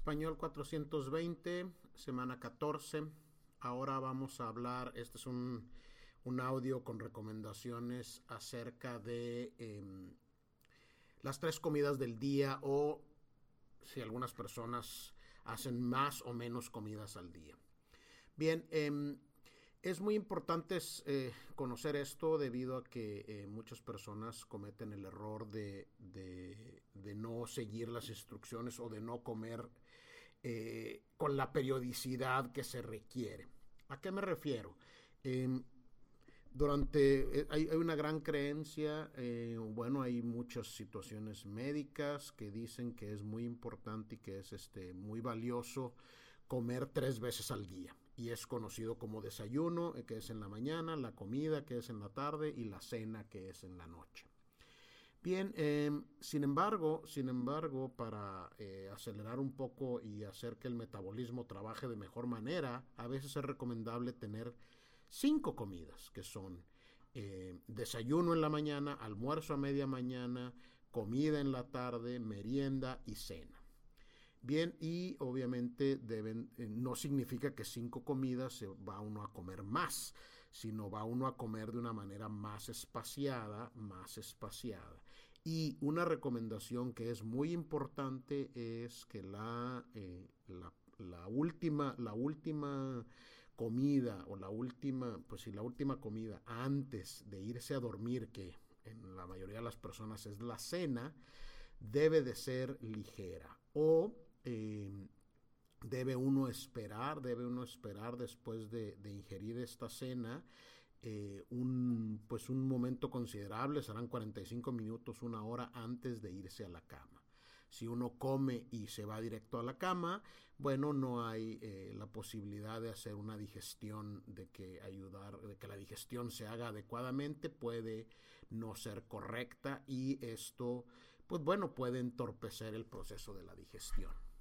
Español 420, semana 14. Ahora vamos a hablar, este es un audio con recomendaciones acerca de las 3 comidas del día, o si algunas personas hacen más o menos comidas al día. Bien, es muy importante conocer esto debido a que muchas personas cometen el error de no seguir las instrucciones o de no comer con la periodicidad que se requiere. ¿A qué me refiero? Eh, hay una gran creencia, hay muchas situaciones médicas que dicen que es muy importante y que es muy valioso comer 3 veces al día. Y es conocido como desayuno, que es en la mañana, la comida, que es en la tarde, y la cena, que es en la noche. Bien, sin embargo, para acelerar un poco y hacer que el metabolismo trabaje de mejor manera, a veces es recomendable tener 5 comidas, que son desayuno en la mañana, almuerzo a media mañana, comida en la tarde, merienda y cena. Bien, y obviamente no significa que 5 comidas se va uno a comer más, sino va uno a comer de una manera más espaciada. Y una recomendación que es muy importante es que la última comida, o la última comida antes de irse a dormir, que en la mayoría de las personas es la cena, debe de ser ligera, o debe uno esperar después de ingerir esta cena un momento considerable, serán 45 minutos, una hora antes de irse a la cama. Si uno come y se va directo a la cama, bueno, no hay la posibilidad de hacer una digestión, de que la digestión se haga adecuadamente, puede no ser correcta, y esto, pues bueno, puede entorpecer el proceso de la digestión.